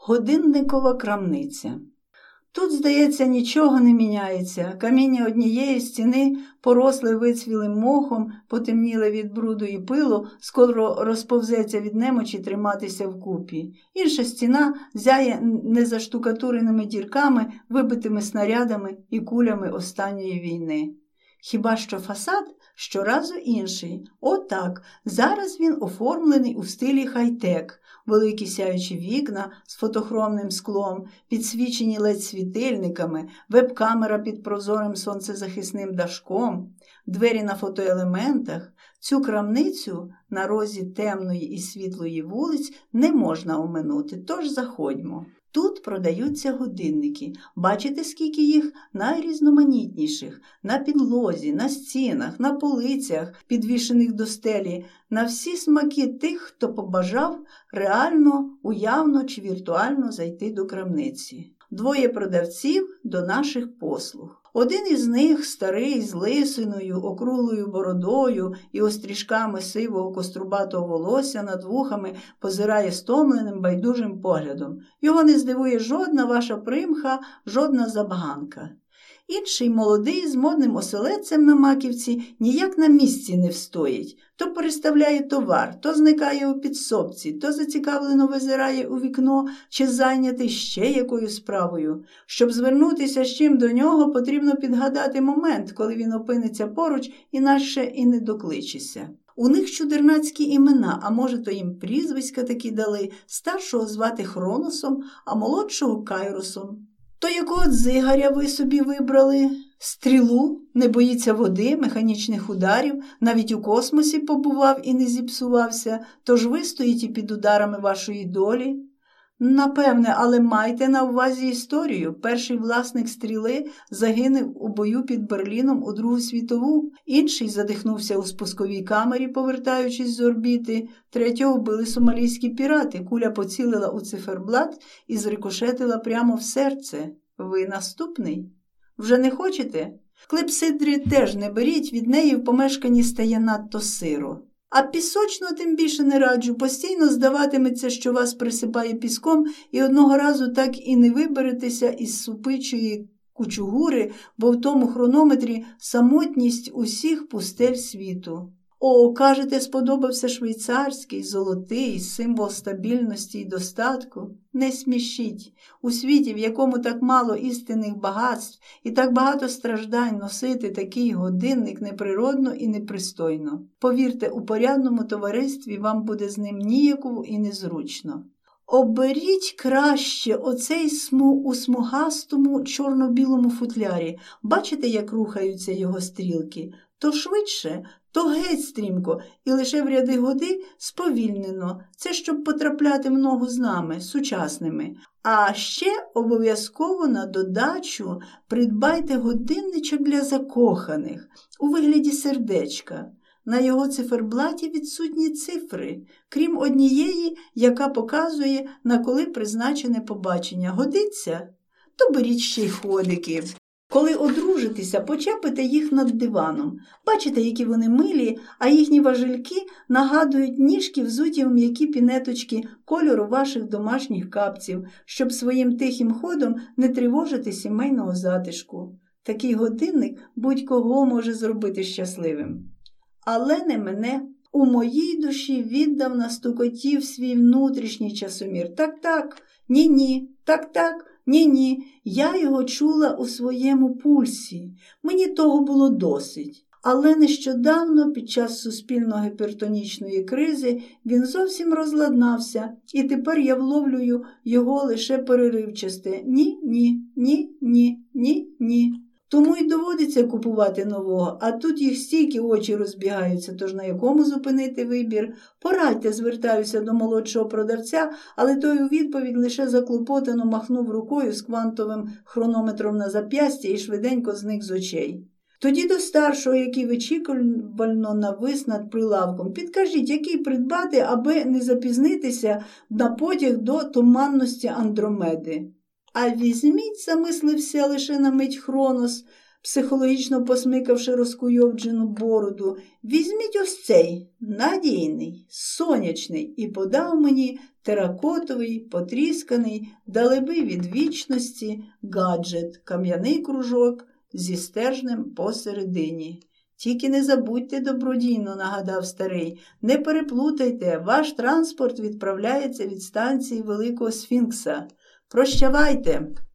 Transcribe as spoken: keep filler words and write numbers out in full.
Годинникова крамниця. Тут, здається, нічого не міняється. Каміння однієї стіни поросле вицвілим мохом, потемніле від бруду і пилу, скоро розповзеться від немочі триматися вкупі. Інша стіна зяє незаштукатуреними дірками, вибитими снарядами і кулями останньої війни. Хіба що фасад щоразу інший. Отак, зараз він оформлений у стилі хай-тек. Великі сяючі вікна з фотохромним склом, підсвічені ледь світильниками, веб-камера під прозорим сонцезахисним дашком, двері на фотоелементах. Цю крамницю на розі темної і світлої вулиць не можна оминути, тож заходьмо. Тут продаються годинники. Бачите, скільки їх? Найрізноманітніших. На підлозі, на стінах, на полицях, підвішених до стелі. На всі смаки тих, хто побажав реально, уявно чи віртуально зайти до крамниці. Двоє продавців до наших послуг. Один із них, старий, з лисиною, округлою бородою і острішками сивого кострубатого волосся над вухами, позирає стомленим, байдужим поглядом. Його не здивує жодна ваша примха, жодна забаганка. Інший, молодий, з модним оселедцем на маківці, ніяк на місці не встоїть. То переставляє товар, то зникає у підсобці, то зацікавлено визирає у вікно, чи зайнятий ще якою справою. Щоб звернутися з чим до нього, потрібно підгадати момент, коли він опиниться поруч, інакше і не докличешся. У них чудернацькі імена, а може то їм прізвиська такі дали, старшого звати Хроносом, а молодшого Кайросом. То якого дзигаря ви собі вибрали? Стрілу? Не боїться води, механічних ударів, навіть у космосі побував і не зіпсувався, тож ви стоїте під ударами вашої долі? Напевне, але майте на увазі історію. Перший власник стріли загинув у бою під Берліном у Другу світову, інший задихнувся у спусковій камері, повертаючись з орбіти, третього вбили сомалійські пірати, куля поцілила у циферблат і зрикошетила прямо в серце. Ви наступний? Вже не хочете? Клепсидрі теж не беріть, від неї в помешканні стає надто сиро. А пісочну тим більше не раджу, постійно здаватиметься, що вас присипає піском, і одного разу так і не виберетеся із супичої кучугури, бо в тому хронометрі самотність усіх пустель світу. О, кажете, сподобався швейцарський, золотий, символ стабільності і достатку? Не смішіть. У світі, в якому так мало істинних багатств і так багато страждань, носити такий годинник неприродно і непристойно. Повірте, у порядному товаристві вам буде з ним ніяково і незручно. Оберіть краще оцей сму у смугастому чорно-білому футлярі. Бачите, як рухаються його стрілки? То швидше, то геть стрімко, і лише в ряди годи сповільнено. Це щоб потрапляти в ногу з нами, сучасними. А ще обов'язково на додачу придбайте годинничок для закоханих у вигляді сердечка. На його циферблаті відсутні цифри, крім однієї, яка показує, на коли призначене побачення. Годиться? То беріть ще й ходики. Коли одружитеся, почепите їх над диваном. Бачите, які вони милі, а їхні важельки нагадують ніжки, взуті в м'які пінеточки кольору ваших домашніх капців, щоб своїм тихим ходом не тривожити сімейного затишку. Такий годинник будь-кого може зробити щасливим. Але не мене. У моїй душі віддавна стукотів свій внутрішній часомір. Так-так, ні-ні, так-так, ні-ні. Я його чула у своєму пульсі. Мені того було досить. Але нещодавно, під час суспільно-гіпертонічної кризи, він зовсім розладнався, і тепер я вловлюю його лише переривчасте «ні-ні, ні-ні, ні-ні». Тому й доводиться купувати нового, а тут їх стільки очі розбігаються, тож на якому зупинити вибір? Порадьте, звертаюся до молодшого продавця, але той у відповідь лише заклопотано махнув рукою з квантовим хронометром на зап'ясті і швиденько зник з очей. Тоді до старшого, який вичікувально навис над прилавком, підкажіть, який придбати, аби не запізнитися на потяг до туманності Андромеди. А візьміть, замислився лише на мить Хронос, психологічно посмикавши розкуйовджену бороду. «Візьміть ось цей, надійний, сонячний», і подав мені теракотовий, потрісканий, далеби від вічності, гаджет, кам'яний кружок зі стержнем посередині. «Тільки не забудьте, добродійно», – нагадав старий, – «не переплутайте, ваш транспорт відправляється від станції Великого Сфінкса. Прощавайте!»